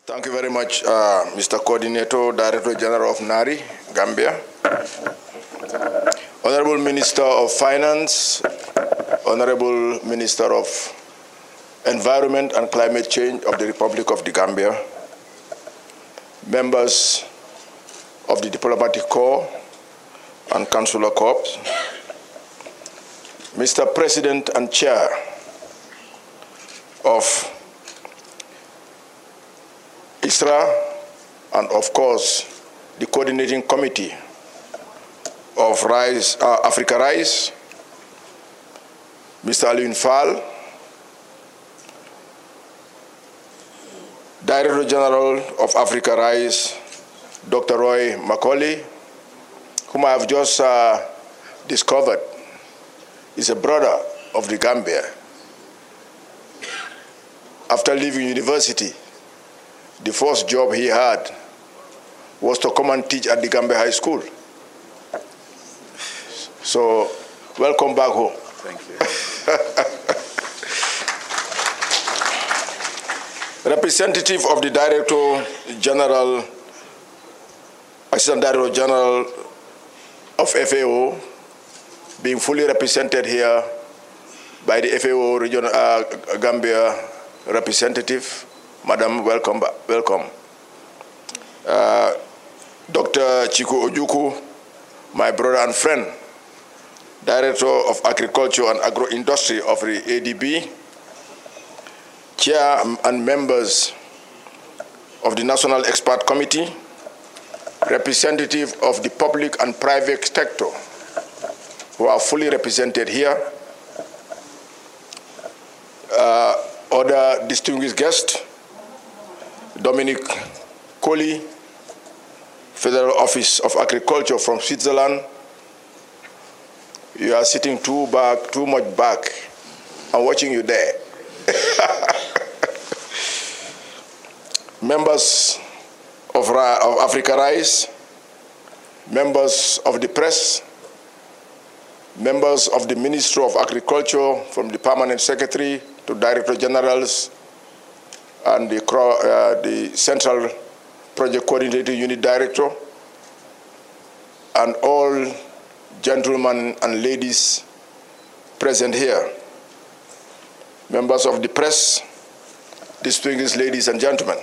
Thank you very much, Mr. Coordinator, Director General of NARI, Gambia. Honorable Minister of Finance, Honorable Minister of Environment and Climate Change of the Republic of the Gambia, members of the Diplomatic Corps and Consular Corps, Mr. President and Chair of ISRA, and of course, the Coordinating Committee of Africa Rise, Mr. Alioune Fall, Director General of Africa Rise, Dr. Roy Macaulay, whom I have just discovered is a brother of the Gambia. After leaving university, the first job he had was to come and teach at the Gambia High School. So, welcome back home. Thank you. Representative of the Assistant Director General of FAO, being fully represented here by the FAO Region Gambia representative. Madam, welcome. Dr. Chiku Ojuku, my brother and friend, Director of Agriculture and Agro-Industry of the ADB, Chair and members of the National Expert Committee, representative of the public and private sector who are fully represented here, other distinguished guests, Dominic Colley, Federal Office of Agriculture from Switzerland. You are sitting too much back. I'm watching you there. Members of Africa Rise, members of the press, members of the Ministry of Agriculture, from the Permanent Secretary to Director Generals, and the Central Project Coordinator Unit Director, and all gentlemen and ladies present here, members of the press, distinguished ladies and gentlemen.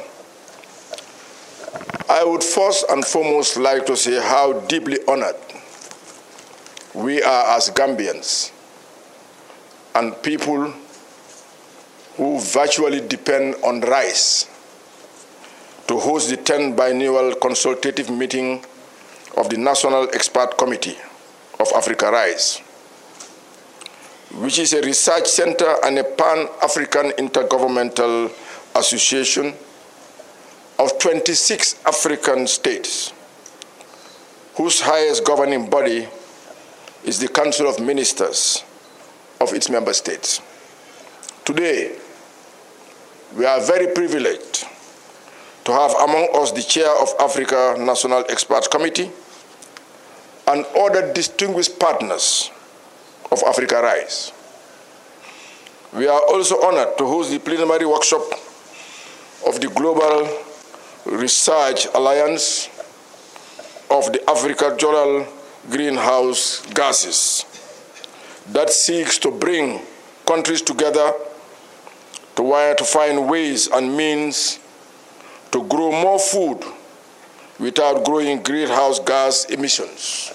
I would first and foremost like to say how deeply honored we are as Gambians and people who virtually depend on rice to host the 10th biennial consultative meeting of the National Expert Committee of Africa Rise, which is a research center and a Pan-African intergovernmental association of 26 African states, whose highest governing body is the Council of Ministers of its member states. Today, we are very privileged to have among us the chair of Africa National Experts Committee and other distinguished partners of Africa Rise. We are also honored to host the plenary workshop of the Global Research Alliance of the Agricultural Greenhouse Gases that seeks to bring countries together to find ways and means to grow more food without growing greenhouse gas emissions.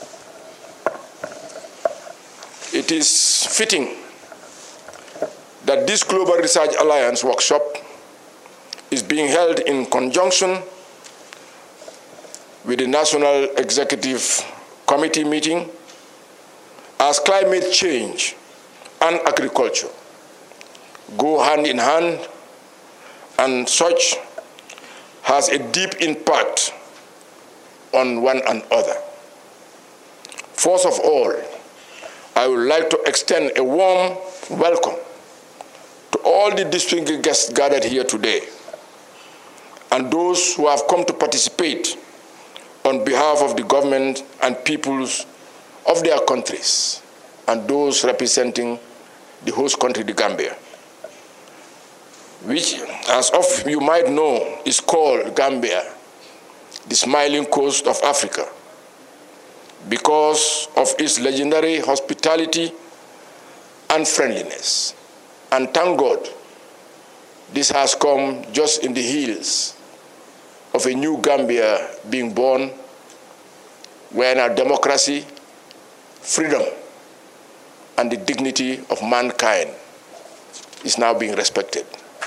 It is fitting that this Global Research Alliance workshop is being held in conjunction with the National Executive Committee meeting, as climate change and agriculture go hand in hand, and such has a deep impact on one another. First of all, I would like to extend a warm welcome to all the distinguished guests gathered here today, and those who have come to participate on behalf of the government and peoples of their countries, and those representing the host country, the Gambia, which as of you might know, is called Gambia, the smiling coast of Africa, because of its legendary hospitality and friendliness. And thank God, this has come just in the heels of a new Gambia being born, where our democracy, freedom, and the dignity of mankind is now being respected.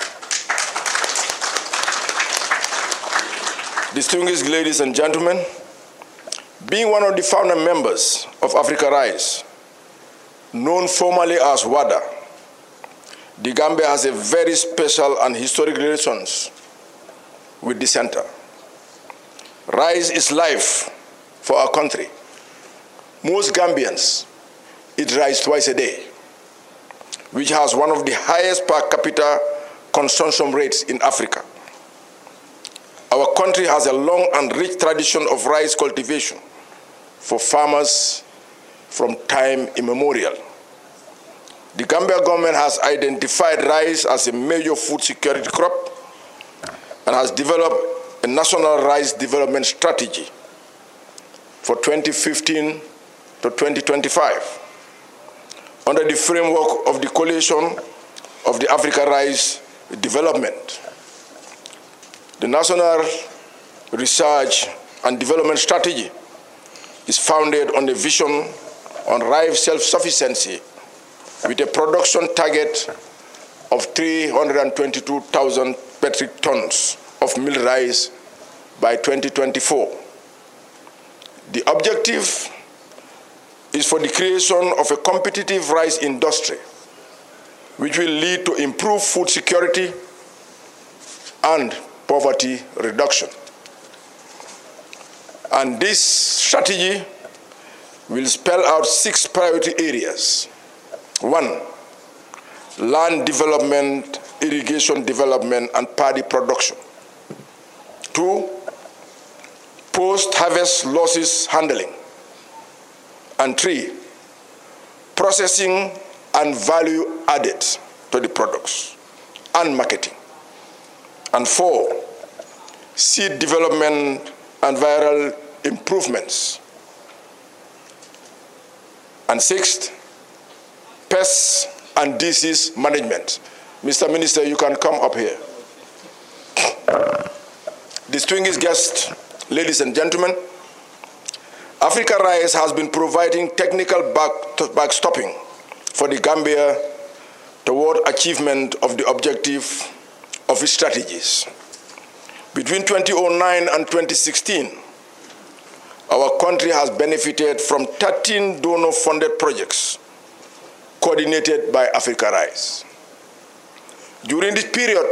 Distinguished ladies and gentlemen, being one of the founder members of Africa Rise, known formally as WADA, the Gambia has a very special and historic relations with the center. Rice is life for our country. Most Gambians eat rice twice a day, which has one of the highest per capita consumption rates in Africa. Our country has a long and rich tradition of rice cultivation for farmers from time immemorial. The Gambia government has identified rice as a major food security crop and has developed a national rice development strategy for 2015 to 2025 under the framework of the Coalition of the Africa Rice Development. The National Research and Development Strategy is founded on a vision on rice self-sufficiency with a production target of 322,000 metric tons of milled rice by 2024. The objective is for the creation of a competitive rice industry which will lead to improved food security and poverty reduction. And this strategy will spell out 6 priority areas. 1, land development, irrigation development, and paddy production. 2, post-harvest losses handling. And 3, processing and value added to the products and marketing. And 4, seed development and viral improvements. And 6, pests and disease management. Mr. Minister, you can come up here. Distinguished guests, ladies and gentlemen, Africa Rice has been providing technical backstopping for the Gambia toward achievement of the objective of its strategies. Between 2009 and 2016, our country has benefited from 13 donor-funded projects coordinated by Africa Rice. During this period,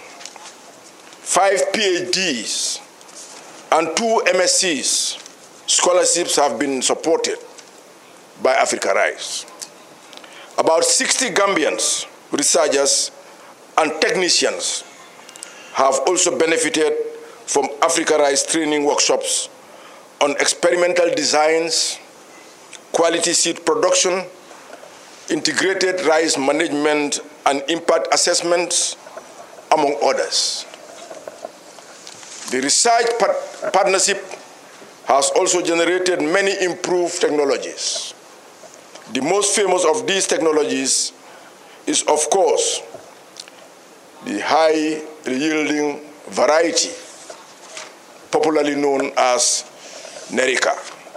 5 PhDs and 2 MScs scholarships have been supported by Africa Rice. About 60 Gambians, researchers, and technicians have also benefited from Africa Rice training workshops on experimental designs, quality seed production, integrated rice management, and impact assessments, among others. The research partnership has also generated many improved technologies. The most famous of these technologies is, of course, the high-yielding variety, popularly known as Nerica.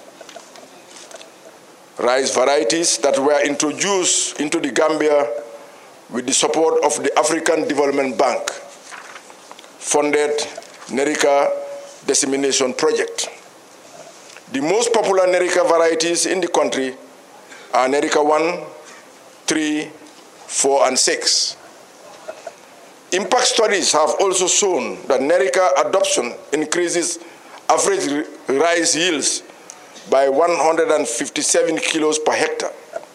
Rice varieties that were introduced into the Gambia with the support of the African Development Bank funded Nerica Dissemination Project. The most popular Nerica varieties in the country are Nerica 1, 3, 4, and 6. Impact studies have also shown that Nerica adoption increases average rice yields by 157 kilos per hectare.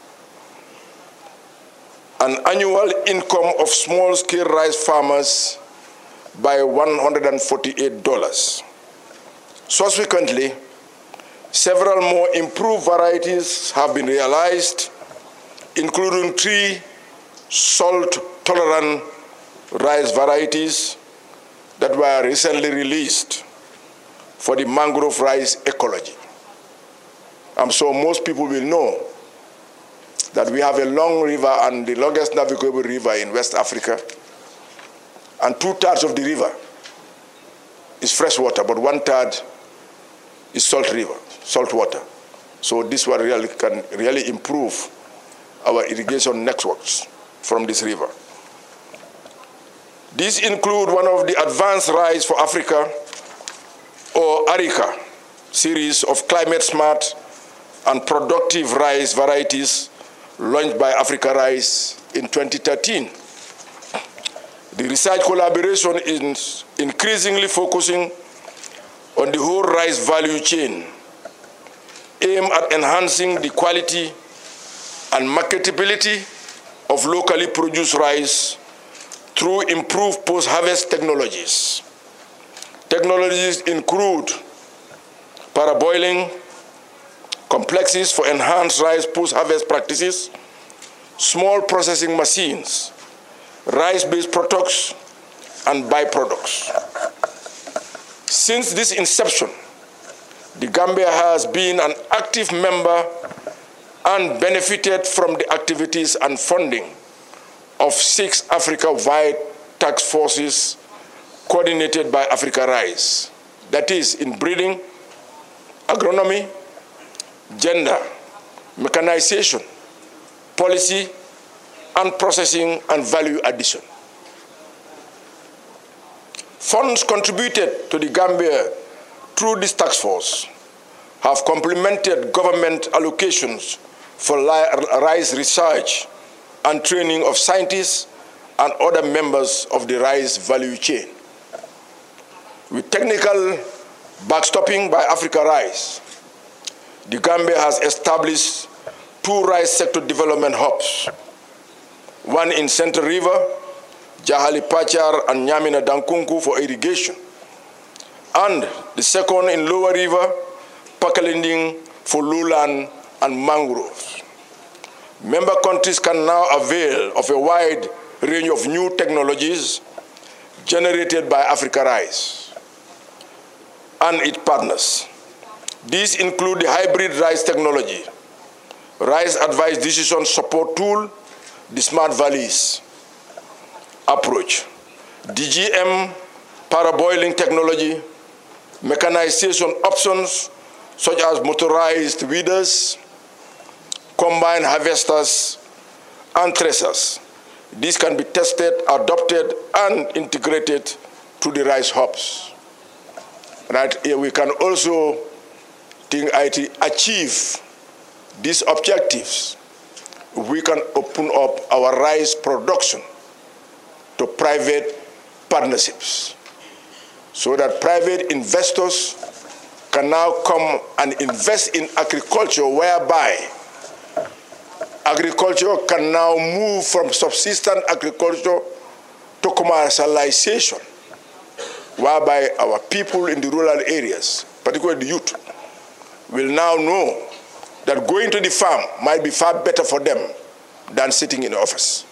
An annual income of small-scale rice farmers by $148. Subsequently, several more improved varieties have been realized, including 3 salt-tolerant rice varieties that were recently released for the mangrove rice ecology. I'm sure most people will know that we have a long river and the longest navigable river in West Africa, and 2/3 of the river is fresh water, but 1/3 is salt water. So this one can really improve our irrigation networks from this river. These include one of the Advanced Rice for Africa, or ARICA, series of climate-smart and productive rice varieties launched by Africa Rice in 2013. The research collaboration is increasingly focusing on the whole rice value chain, aimed at enhancing the quality and marketability of locally produced rice through improved post-harvest technologies. Technologies include parboiling, complexes for enhanced rice post-harvest practices, small processing machines, rice-based products, and byproducts. Since this inception, the Gambia has been an active member and benefited from the activities and funding of 6 Africa-wide task forces coordinated by Africa Rice, that is in breeding, agronomy, gender, mechanization, policy, and processing and value addition. Funds contributed to the Gambia through this task force have complemented government allocations for rice research and training of scientists and other members of the rice value chain. With technical backstopping by Africa Rice, the Gambia has established 2 rice sector development hubs, one in Central River, Jahali Pachar and Nyamina Dankunku for irrigation, and the second in Lower River, Pakalinding for lowland and mangroves. Member countries can now avail of a wide range of new technologies generated by Africa Rice and its partners. These include the hybrid rice technology, rice advice decision support tool, the Smart Valleys approach, DGM parboiling technology, mechanization options such as motorized weeders, combine harvesters, and threshers. These can be tested, adopted, and integrated to the rice hubs. Right? We can also achieve these objectives. We can open up our rice production to private partnerships so that private investors can now come and invest in agriculture, whereby agriculture can now move from subsistence agriculture to commercialization, whereby our people in the rural areas, particularly the youth, will now know that going to the farm might be far better for them than sitting in the office.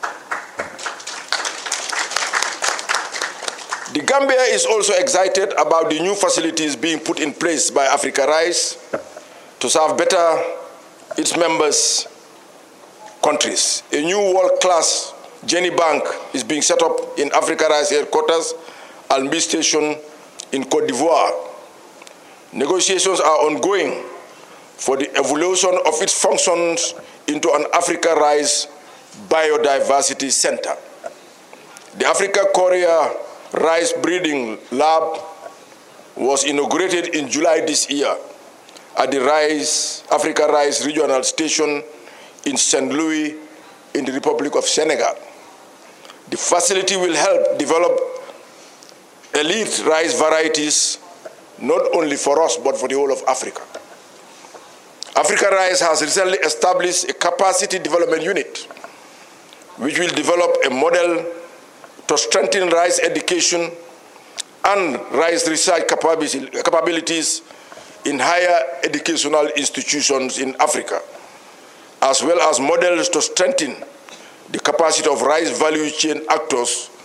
The Gambia is also excited about the new facilities being put in place by Africa Rice to serve better its members' countries. A new world-class Jenny Bank is being set up in Africa Rice headquarters, Albi Station in Côte d'Ivoire. Negotiations are ongoing for the evolution of its functions into an Africa Rice Biodiversity Center. The Africa Korea Rice Breeding Lab was inaugurated in July this year at the Africa Rice Regional Station in St. Louis in the Republic of Senegal. The facility will help develop elite rice varieties, not only for us, but for the whole of Africa. Africa Rice has recently established a capacity development unit, which will develop a model to strengthen rice education and rice research capabilities in higher educational institutions in Africa, as well as models to strengthen the capacity of rice value chain actors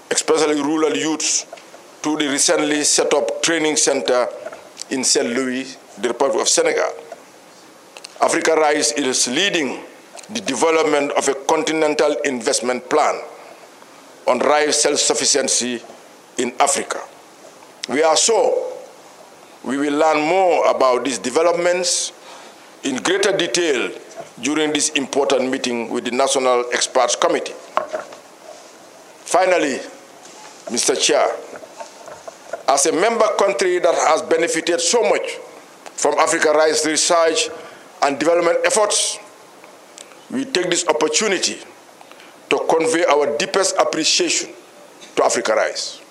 especially rural youths, to the recently set up training center in St. Louis, the Republic of Senegal. Africa Rise is leading the development of a continental investment plan on rice self-sufficiency in Africa. We will learn more about these developments in greater detail during this important meeting with the National Experts Committee. Finally, Mr. Chair, as a member country that has benefited so much from Africa Rice research and development efforts, we take this opportunity to convey our deepest appreciation to Africa Rice.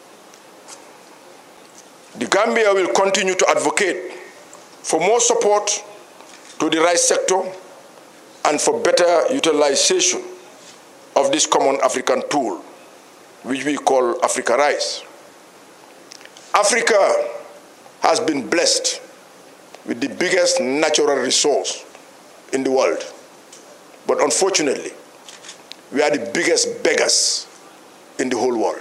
The Gambia will continue to advocate for more support to the rice sector and for better utilization of this common African tool, which we call Africa Rice. Africa has been blessed with the biggest natural resource in the world. But unfortunately, we are the biggest beggars in the whole world.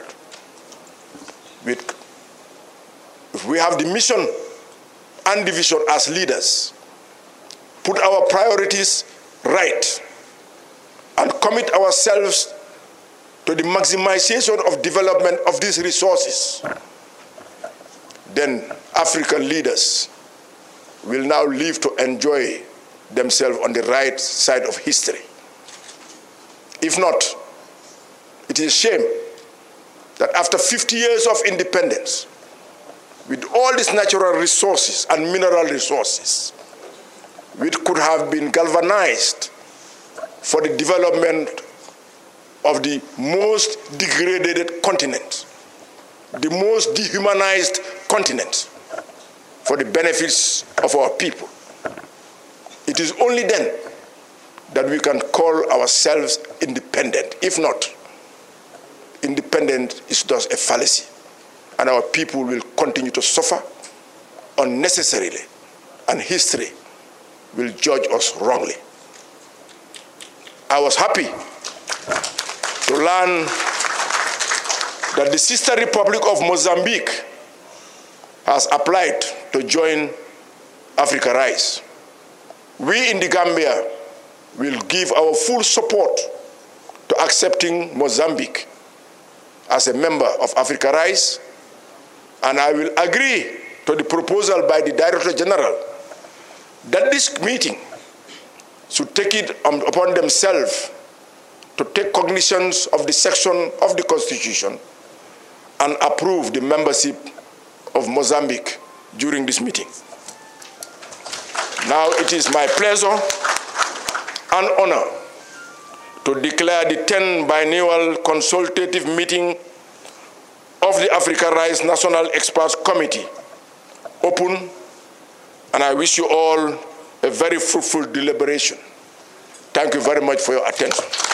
If we have the mission and the vision as leaders, put our priorities right, and commit ourselves to the maximization of development of these resources, then African leaders will now live to enjoy themselves on the right side of history. If not, it is a shame that after 50 years of independence, with all these natural resources and mineral resources, which could have been galvanized for the development of the most degraded continent, the most dehumanized continent, for the benefits of our people. It is only then that we can call ourselves independent. If not, independent is just a fallacy, and our people will continue to suffer unnecessarily, and history will judge us wrongly. I was happy to learn that the sister republic of Mozambique has applied to join Africa Rice. We in the Gambia will give our full support to accepting Mozambique as a member of Africa Rice, and I will agree to the proposal by the Director General that this meeting should take it upon themselves to take cognizance of the section of the Constitution and approve the membership of Mozambique during this meeting. Now it is my pleasure and honor to declare the 10th biennial consultative meeting of the Africa Rice National Experts Committee open, and I wish you all a very fruitful deliberation. Thank you very much for your attention.